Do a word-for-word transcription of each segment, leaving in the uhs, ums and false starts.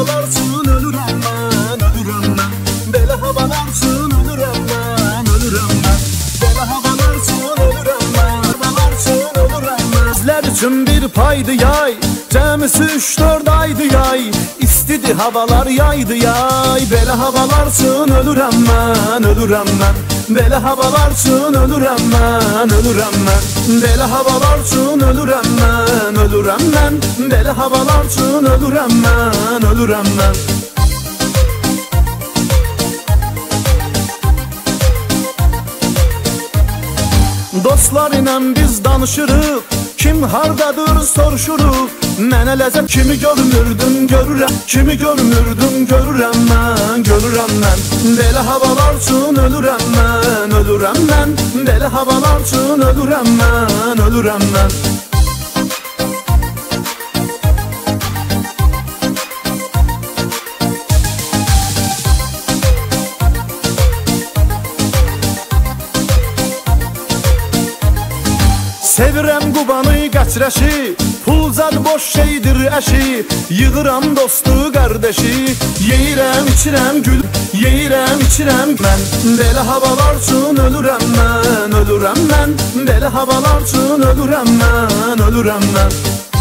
havalar üçün ölürəm mən, ölürəm mən. Belə havalar üçün ölürəm mən, ölürəm mən. Belə havalar üçün ölürəm mən, havalar üçün ölürəm mən. Bizlər üçün bir paydı yay, cəmisi üç dörd aydı yay. İstidi havalar yaydı yay. Belə havalar üçün ölürəm mən, ölürəm mən. Belə havalar üçün ölürəm mən, ölürəm mən. Belə havalar üçün ölürəm mən, ölürəm mən. Belə havalar üçün ölürəm mən, ölürəm mən. Dostlar ilə biz danışırıq, kim hardadır soruşuruq. Mənə ləzzət kimi görmürdüm, görürəm. Kimi görmürdüm, görürəm mən, görürəm mən. Belə havalar üçün ölürəm mən, ölürəm mən. Belə havalar üçün ölürəm mən, ölürəm mən. Sevirəm Qubanı, qəçrəşi, pulzad boş şeydir əşi. Yığıram dostu, qardeşi, yeyirəm, içirəm, gül, yeyirəm, içirəm mən. Belə havalar üçün ölürəm mən, ölürəm mən. Belə havalar üçün ölürəm mən, ölürəm mən.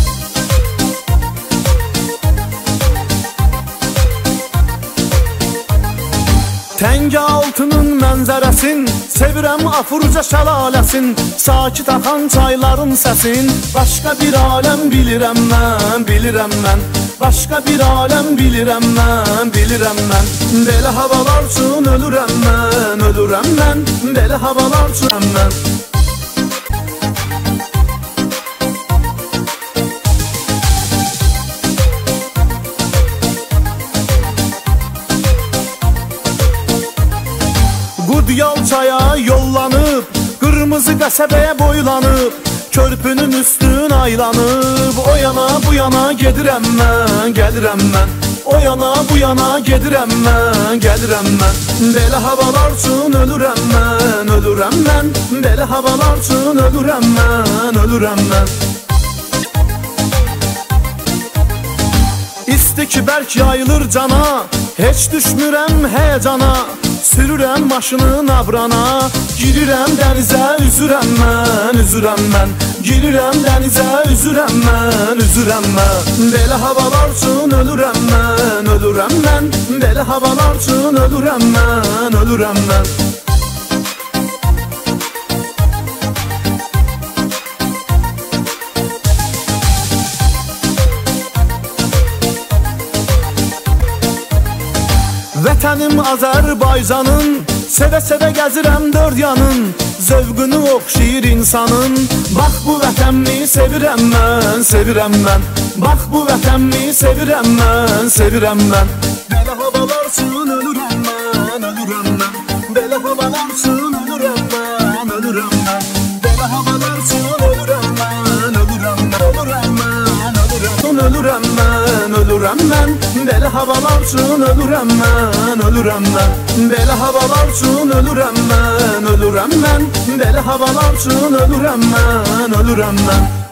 Təngə altının mənzərəsin, sevirəm Afurca şəlaləsin. Sakit axan çayların səsin, başqa bir aləm bilirəm mən, bilirəm mən. Başqa bir aləm bilirəm mən, bilirəm mən. Belə havalar üçün ölürəm mən, ölürəm mən. Belə havalar üçün mən. Qudyal çaya yollanıb, qırmızı qəsəbəyə boylanıb. Körpünün üstün aylanıb, o yana bu yana gedirəm mən, gəlirəm mən. O yana bu yana gedirəm mən, gəlirəm mən. Belə havalar üçün ölürəm mən, ölürəm mən. Belə havalar üçün ölürəm mən, ölürəm mən. İsti ki bərk yayılır cana, heç düşmürəm həyəcana. Sürürəm maşının abrana, girirəm dənizə, üzürəm mən, üzürəm mən. Girirəm dənizə, üzürəm mən, üzürəm mən. Belə havalar üçün ölürəm mən, ölürəm mən. Belə havalar üçün ölürəm mən, ölürəm mən. Vətənim Azərbaycanın, sevə-sevə gəzirəm dörd yanın. Zövqünü oxşayır insanın, bax bu vətənmi sevirəm mən, sevirəm mən. Bax bu vətənmi sevirəm mən, sevirəm mən. Belə havalar üçün ölürəm mən, ölürəm mən. Belə havalar üçün ölürəm mən, ölürəm mən. Belə havalar üçün ölürəm mən, ölürəm mən, ölürəm mən, ölürəm. Ölürəm mən, ölürəm mən. Belə havalar üçün ölürəm mən, ölürəm mən. Belə havalar üçün ölürəm mən, ölürəm mən. Belə havalar üçün ölürəm mən, ölürəm mən.